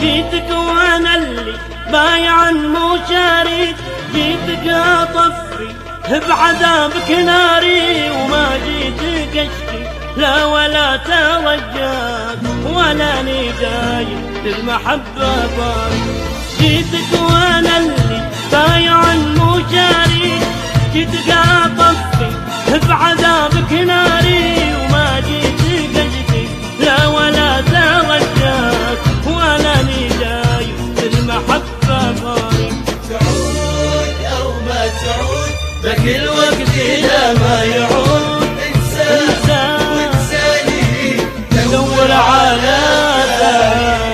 جيتك وانا اللي بايع مو شاريك، جيتك اطفي بعذابك ناري، وما جيتك اشكي لا ولا ترجاك ولا نداي للمحبة طاري. جيتك وانا اللي بايع مو شاريك، جيتك اطفي بعذابك ناري، وما جيتك اشكي لا ولا ترجاك ولا نداي للمحبة طاري. تعود او ما تعود ذاك الوقت لا ما يعود، انسى وانساني دور على ثاني.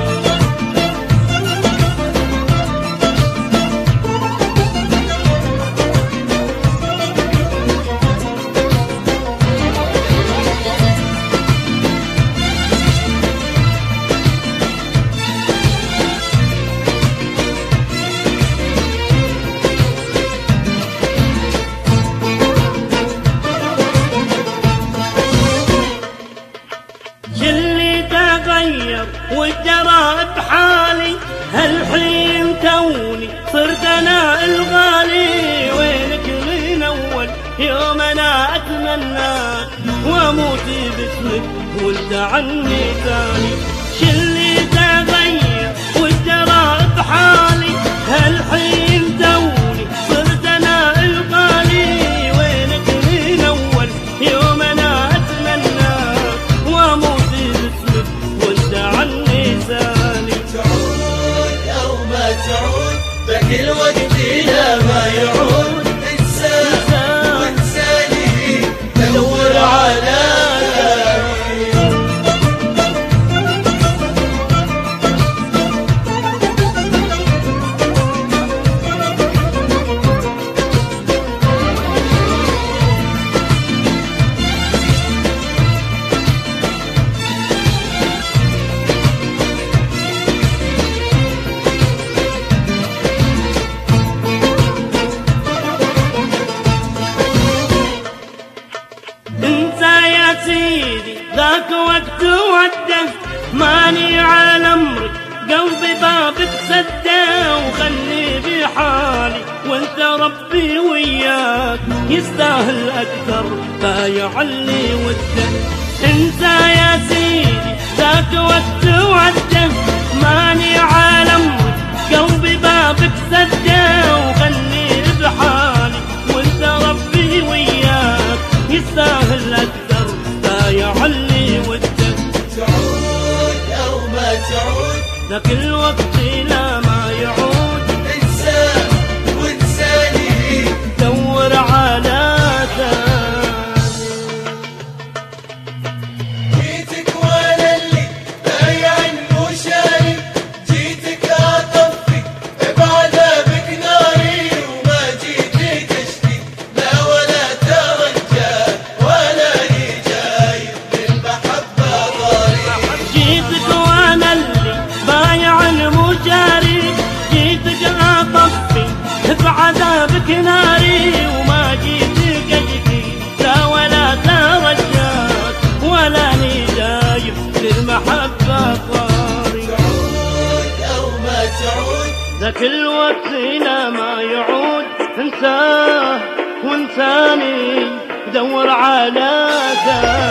وجرى بحالي هالحين توني صرت انا الغالي، وينك من اول يوم انا اتمناك واموت باسمك وانت عني ثاني. شلي تغير وجرى بحالي هالحين توني صرت انا الغالي، وينك من اول يوم انا اتمناك واموت باسمك وانت عني ثاني. تعود او ما تعود ذاك الوقت لا ما يعود، انسى وانساني دور على ثاني. ذاك وقت ودك ماني على امرك، قلبي بابك سده وخلي بحالي، وانت ربي وياك يستاهل اكثر بايع اللي ودك. انسى يا سيدي ذاك وقت ودك ماني على امرك، قلبي بابك سده وخلي بحالي، وانت ربي وياك يستاهل اكثر بايع اللي ودك. تعود او ما تعود ذاك الوقت لا ما يعود، انسى وانساني دور على ثاني. جيتك وانا اللي بايع مو شاري، جيتك اطفي بعذابك ناري، وما جيتك اشتي لا ولا ترجاك ولا نجاي للمحبة ضاري. جيتك وانا اللي بايع مو شاري، جيتك اطفي بعذابك ناري، وما جيتك اشكي لا ولا ترجاك ولا نداي للمحبة طاري. تعود او ما تعود ذاك الوقت لا ما يعود، انساه وانساني دور على ثاني.